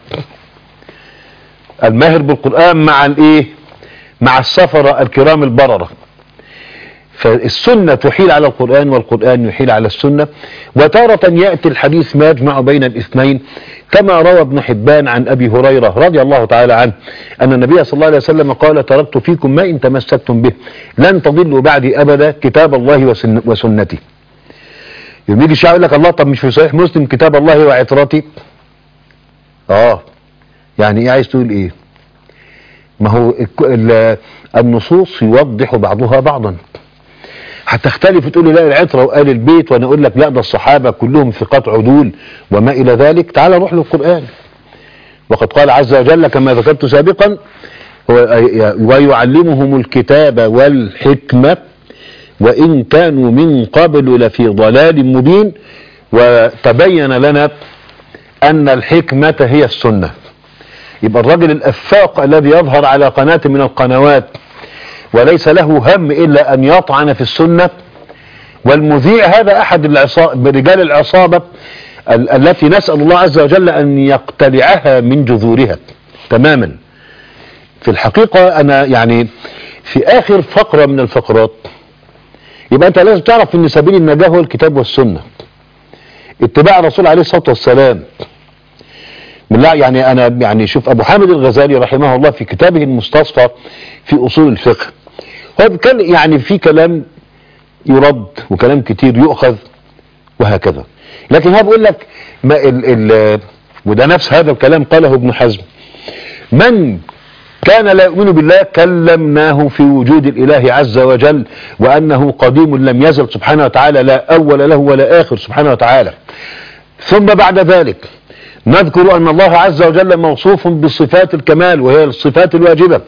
الماهر بالقرآن مع الايه؟ مع السفرة الكرام البررة. فالسنة تحيل على القرآن والقرآن يحيل على السنة. وتارة يأتي الحديث ما يجمع بين الاثنين كما روى ابن حبان عن أبي هريرة رضي الله تعالى عنه أن النبي صلى الله عليه وسلم قال: تركت فيكم ما إن تمسكتم به لن تضلوا بعدي أبدا كتاب الله وسن وسنتي. يوم يجي الشيعي يقول لك: الله طب مش في صحيح مسلم كتاب الله وعترتي؟ اه يعني ايه؟ عايز تقول ايه؟ ما هو النصوص يوضح بعضها بعضا. هتختلف تقول لي لا العترة وآل البيت، وانا اقول لك لا ده الصحابة كلهم ثقات عدول وما الى ذلك. تعال نروح للقرآن، وقد قال عز وجل كما ذكرت سابقا: ويعلمهم الكتاب والحكمة وإن كانوا من قبل لفي ضلال مبين. وتبين لنا أن الحكمة هي السنة. يبقى الرجل الأفاق الذي يظهر على قناة من القنوات وليس له هم إلا أن يطعن في السنة والمذيع هذا أحد العصابة رجال العصابة ال التي نسأل الله عز وجل أن يقتلعها من جذورها تماما. في الحقيقة أنا يعني في آخر فقرة من الفقرات، يبقى أنت لازم تعرف أن سبيل النجاة هو الكتاب والسنة، اتباع الرسول عليه الصلاة والسلام. لا يعني أنا يعني شوف أبو حامد الغزالي رحمه الله في كتابه المستصفى في أصول الفقه، هو كان يعني في كلام يرد وكلام كتير يؤخذ وهكذا، لكن هو بيقول لك ما ال ال وده نفس هذا الكلام قاله ابن حزم: من كان لا يؤمن بالله كلمناه في وجود الإله عز وجل وأنه قديم لم يزل سبحانه وتعالى، لا أول له ولا آخر سبحانه وتعالى. ثم بعد ذلك نذكر أن الله عز وجل موصوف بصفات الكمال وهي الصفات الواجبة،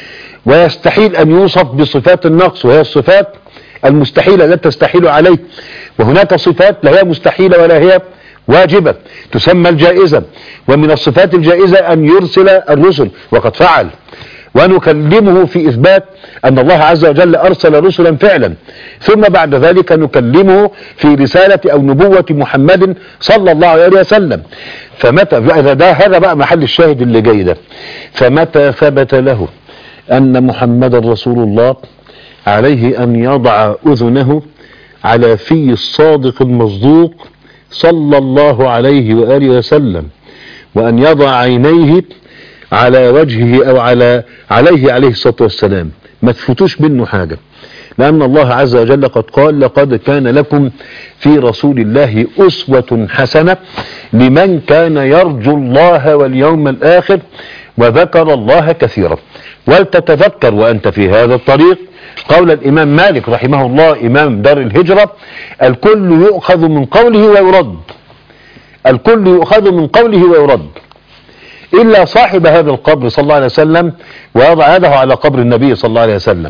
ويستحيل أن يوصف بصفات النقص وهي الصفات المستحيلة لا تستحيل عليه، وهناك صفات لا هي مستحيلة ولا هي واجبة تسمى الجائزة، ومن الصفات الجائزة أن يرسل الرسل وقد فعل، ونكلمه في إثبات أن الله عز وجل أرسل رسلا فعلا. ثم بعد ذلك نكلمه في رسالة أو نبوة محمد صلى الله عليه وسلم. فمتى ده هذا بقى محل الشاهد اللي جاي ده، فمتى ثبت له أن محمد رسول الله عليه أن يضع أذنه على في الصادق المصدوق صلى الله عليه وآله وسلم، وأن يضع عينيه على وجهه أو على عليه عليه الصلاة والسلام، ما تفوتوش منه حاجة، لأن الله عز وجل قد قال: لقد كان لكم في رسول الله أسوة حسنة لمن كان يرجو الله واليوم الآخر وذكر الله كثيرا. ولتتذكر وأنت في هذا الطريق قول الإمام مالك رحمه الله إمام دار الهجرة: الكل يؤخذ من قوله ويرد، الكل يؤخذ من قوله ويرد إلا صاحب هذا القبر صلى الله عليه وسلم، ويضع يده على قبر النبي صلى الله عليه وسلم.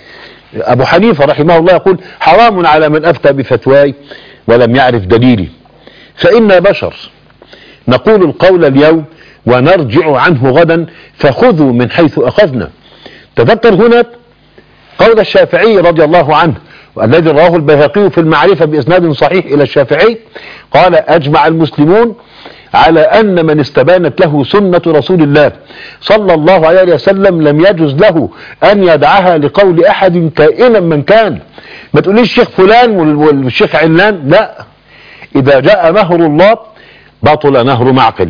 أبو حنيفة رحمه الله يقول: حرام على من أفتى بفتواي ولم يعرف دليلي، فإنا بشر نقول القول اليوم ونرجع عنه غدا، فخذوا من حيث أخذنا. تذكر هنا قول الشافعي رضي الله عنه والذي رواه البيهقي في المعرفة بإسناد صحيح إلى الشافعي، قال: أجمع المسلمون على أن من استبانت له سنة رسول الله صلى الله عليه وسلم لم يجوز له أن يدعها لقول أحد كائنا من كان. ما تقوليش الشيخ فلان والشيخ علان، لا، إذا جاء نهر الله بطل نهر معقل.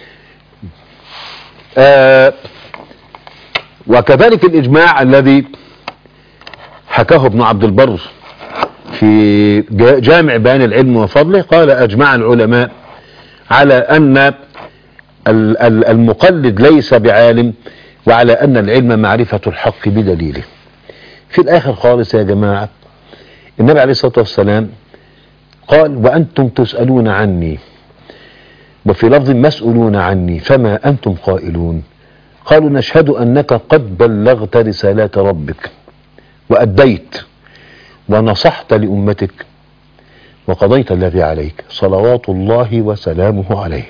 آه وكذلك الإجماع الذي حكاه ابن عبد البر في جامع بيان العلم وفضله، قال: أجمع العلماء على أن المقلد ليس بعالم، وعلى أن العلم معرفة الحق بدليله. في الآخر خالص يا جماعة النبي عليه الصلاة والسلام قال: وأنتم تسألون عني، وفي لفظ مسؤولون عني، فما أنتم قائلون؟ قالوا: نشهد أنك قد بلغت رسالات ربك وأديت ونصحت لأمتك وقضيت الذي عليك، صلوات الله وسلامه عليه.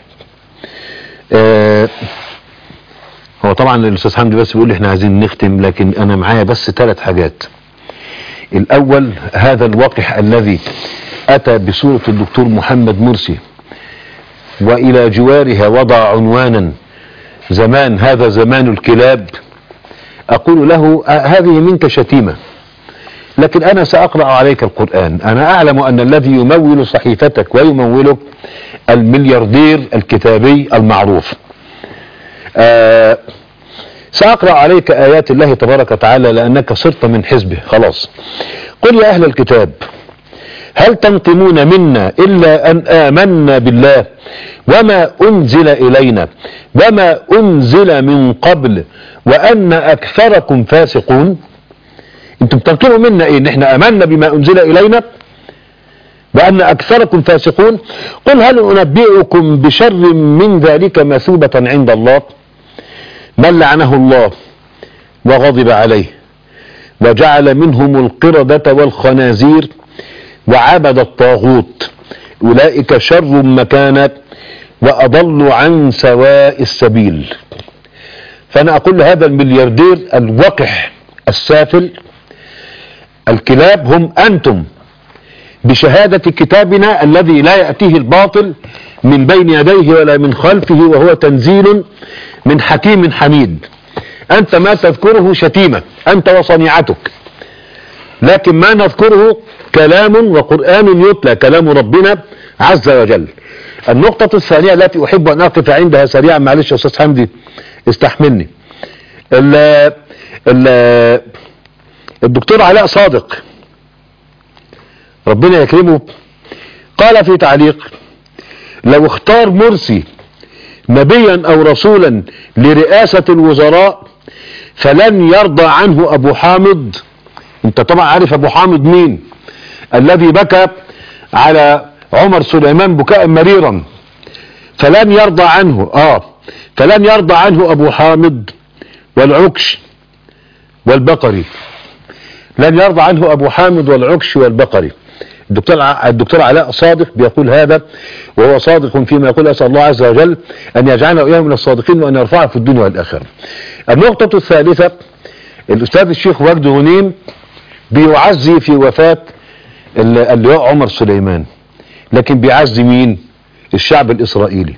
آه هو طبعا الأستاذ حمدي بس بيقول لي احنا عايزين نختم، لكن أنا معايا بس ثلاث حاجات. الأول هذا الوقح الذي أتى بصورة الدكتور محمد مرسي وإلى جوارها وضع عنوانا: زمان هذا زمان الكلاب. أقول له: هذه منك شتيمة، لكن أنا سأقرأ عليك القرآن. أنا أعلم أن الذي يمول صحيفتك ويمولك الملياردير الكتابي المعروف. آه سأقرأ عليك آيات الله تبارك وتعالى لأنك صرت من حزبه خلاص. قل يا أهل الكتاب هل تنقمون منا إلا أن آمنا بالله وما أنزل إلينا وما أنزل من قبل وأن أكثركم فاسقون؟ انتم بتنقموا منا ايه؟ ان احنا آمنا بما أنزل إلينا وأن أكثركم فاسقون. قل هل أنبئكم بشر من ذلك مثوبة عند الله من لعنه الله وغضب عليه وجعل منهم القردة والخنازير وعبد الطاغوت أولئك شر مكانا وأضل عن سواء السبيل. فأنا أقول هذا الملياردير الوقح السافل: الكلاب هم أنتم، بشهادة كتابنا الذي لا يأتيه الباطل من بين يديه ولا من خلفه وهو تنزيل من حكيم حميد. أنت ما تذكره شتيمة أنت وصنيعتك، لكن ما نذكره كلام وقرآن يتلى، كلام ربنا عز وجل. النقطة الثانية التي أحب أن أقف عندها سريعا، معلش يا أستاذ حمدي استحملني. ال ال الدكتور علاء صادق ربنا يكرمه قال في تعليق: لو اختار مرسي نبيا أو رسولا لرئاسة الوزراء فلن يرضى عنه أبو حامد. انت طبعا عارف أبو حامد مين؟ الذي بكى على عمر سليمان بكاء مريرا، فلن يرضى عنه اه فلن يرضى عنه أبو حامد والعكش والبقري. لن يرضى عنه أبو حامد والعكش والبقري. الدكتور الدكتور علاء صادق بيقول هذا، وهو صادق فيما يقول. أسأل الله عز وجل أن يجعلنا وإياه من الصادقين وأن يرفعه في الدنيا والآخرة. النقطة الثالثة، الأستاذ الشيخ وجد غنيم بيعزي في وفاة اللواء عمر سليمان، لكن بيعزي مين؟ الشعب الإسرائيلي.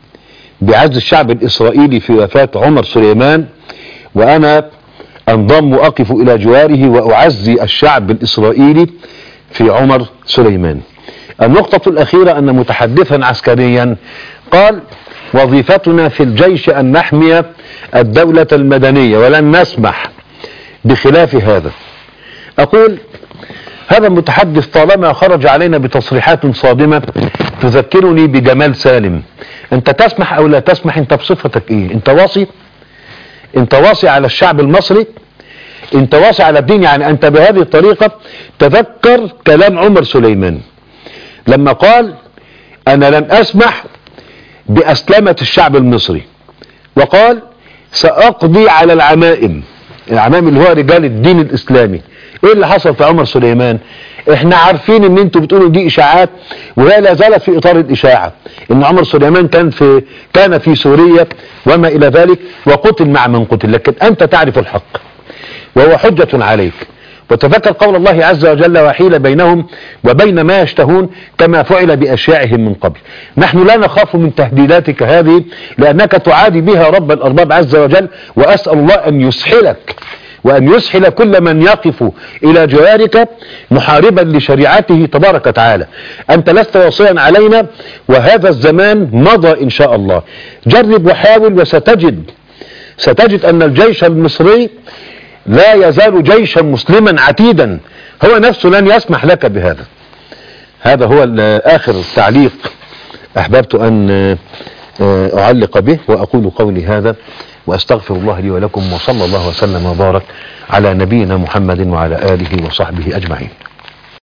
بيعزي الشعب الإسرائيلي في وفاة عمر سليمان، وأنا أنضم وأقف إلى جواره وأعزي الشعب الإسرائيلي في عمر سليمان. النقطة الأخيرة أن متحدثا عسكريا قال: وظيفتنا في الجيش أن نحمي الدولة المدنية ولن نسمح بخلاف هذا. أقول هذا المتحدث طالما خرج علينا بتصريحات صادمة تذكرني بجمال سالم. أنت تسمح أو لا تسمح؟ أنت بصفتك إيه؟ أنت واصي؟ أنت واصي على الشعب المصري؟ انت واصي على الدين؟ يعني انت بهذه الطريقة تذكر كلام عمر سليمان لما قال: انا لن اسمح باسلمة الشعب المصري، وقال: ساقضي على العمائم. العمائم اللي هو رجال الدين الاسلامي. ايه اللي حصل في عمر سليمان؟ احنا عارفين ان انتوا بتقولوا دي اشاعات، وهي لا زالت في اطار الاشاعة، ان عمر سليمان كان في كان في سوريا وما الى ذلك، وقتل مع من قتل. لكن انت تعرف الحق وهو حجة عليك. وتذكر قول الله عز وجل: وحيل بينهم وبين ما يشتهون كما فعل بأشياعهم من قبل. نحن لا نخاف من تهديداتك هذه، لأنك تعادي بها رب الأرباب عز وجل، وأسأل الله أن يسحلك وأن يسحل كل من يقف إلى جوارك محاربا لشريعته تبارك وتعالى. أنت لست واصيا علينا، وهذا الزمان مضى إن شاء الله. جرب وحاول وستجد ستجد أن الجيش المصري لا يزال جيشا مسلما عتيدا، هو نفسه لن يسمح لك بهذا. هذا هو آخر تعليق أحببت أن أعلق به، وأقول قولي هذا وأستغفر الله لي ولكم، وصلى الله وسلم وبارك على نبينا محمد وعلى آله وصحبه أجمعين.